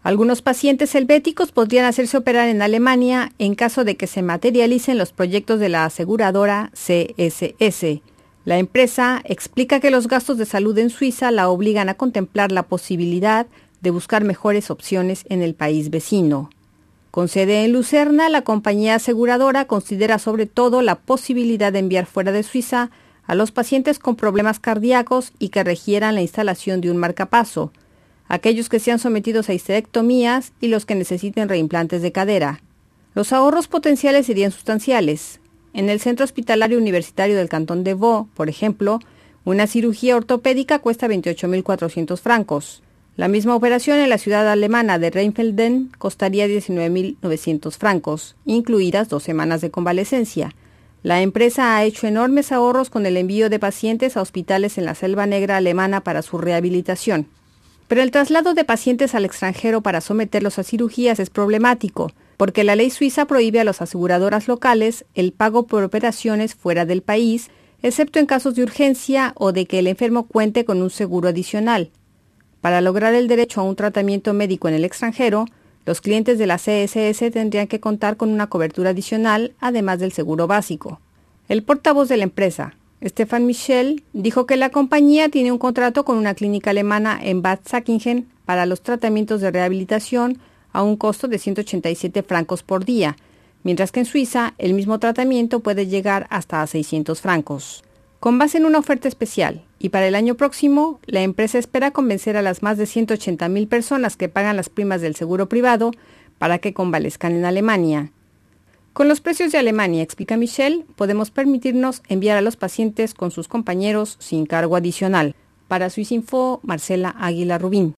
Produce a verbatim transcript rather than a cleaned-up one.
Algunos pacientes helvéticos podrían hacerse operar en Alemania en caso de que se materialicen los proyectos de la aseguradora C S S. La empresa explica que los gastos de salud en Suiza la obligan a contemplar la posibilidad de buscar mejores opciones en el país vecino. Con sede en Lucerna, la compañía aseguradora considera sobre todo la posibilidad de enviar fuera de Suiza a los pacientes con problemas cardíacos y que requieran la instalación de un marcapaso, aquellos que sean sometidos a histerectomías y los que necesiten reimplantes de cadera. Los ahorros potenciales serían sustanciales. En el Centro Hospitalario Universitario del Cantón de Vaud, por ejemplo, una cirugía ortopédica cuesta veintiocho mil cuatrocientos francos. La misma operación en la ciudad alemana de Rheinfelden costaría diecinueve mil novecientos francos, incluidas dos semanas de convalecencia. La empresa ha hecho enormes ahorros con el envío de pacientes a hospitales en la Selva Negra alemana para su rehabilitación. Pero el traslado de pacientes al extranjero para someterlos a cirugías es problemático, porque la ley suiza prohíbe a las aseguradoras locales el pago por operaciones fuera del país, excepto en casos de urgencia o de que el enfermo cuente con un seguro adicional. Para lograr el derecho a un tratamiento médico en el extranjero, los clientes de la C S S tendrían que contar con una cobertura adicional, además del seguro básico. El portavoz de la empresa, Stefan Michel, dijo que la compañía tiene un contrato con una clínica alemana en Bad Säckingen para los tratamientos de rehabilitación a un costo de ciento ochenta y siete francos por día, mientras que en Suiza el mismo tratamiento puede llegar hasta a seiscientos francos. Con base en una oferta especial, y para el año próximo, la empresa espera convencer a las más de ciento ochenta mil personas que pagan las primas del seguro privado para que convalezcan en Alemania. Con los precios de Alemania, explica Michel, podemos permitirnos enviar a los pacientes con sus compañeros sin cargo adicional. Para Swissinfo, Marcela Águila Rubín.